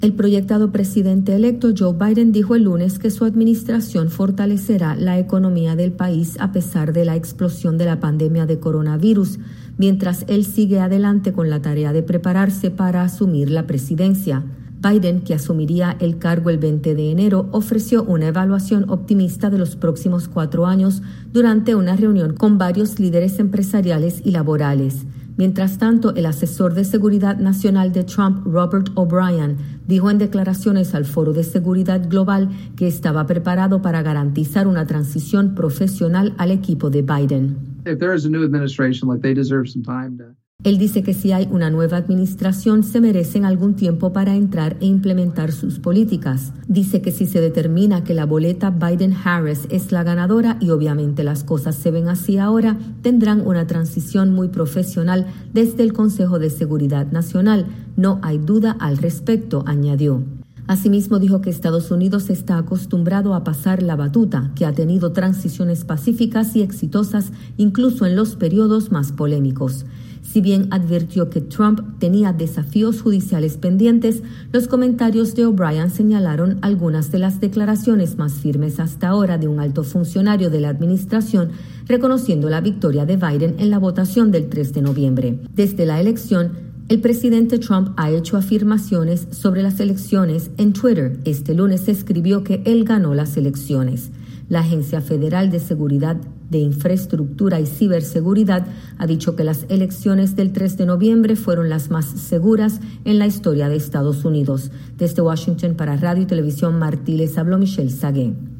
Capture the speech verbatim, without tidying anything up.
El proyectado presidente electo Joe Biden dijo el lunes que su administración fortalecerá la economía del país a pesar de la explosión de la pandemia de coronavirus, mientras él sigue adelante con la tarea de prepararse para asumir la presidencia. Biden, que asumiría el cargo el veinte de enero, ofreció una evaluación optimista de los próximos cuatro años durante una reunión con varios líderes empresariales y laborales. Mientras tanto, el asesor de seguridad nacional de Trump, Robert O'Brien, dijo en declaraciones al Foro de Seguridad Global que estaba preparado para garantizar una transición profesional al equipo de Biden. If there is a new administration, like they deserve some time to... Él dice que si hay una nueva administración, se merecen algún tiempo para entrar e implementar sus políticas. Dice que si se determina que la boleta Biden-Harris es la ganadora, y obviamente las cosas se ven así ahora, tendrán una transición muy profesional desde el Consejo de Seguridad Nacional. No hay duda al respecto, añadió. Asimismo, dijo que Estados Unidos está acostumbrado a pasar la batuta, que ha tenido transiciones pacíficas y exitosas, incluso en los periodos más polémicos. Si bien advirtió que Trump tenía desafíos judiciales pendientes, los comentarios de O'Brien señalaron algunas de las declaraciones más firmes hasta ahora de un alto funcionario de la administración, reconociendo la victoria de Biden en la votación del tres de noviembre. Desde la elección, el presidente Trump ha hecho afirmaciones sobre las elecciones en Twitter. Este lunes escribió que él ganó las elecciones. La Agencia Federal de Seguridad de Infraestructura y Ciberseguridad ha dicho que las elecciones del tres de noviembre fueron las más seguras en la historia de Estados Unidos. Desde Washington para Radio y Televisión Martí les habló Michelle Sagué.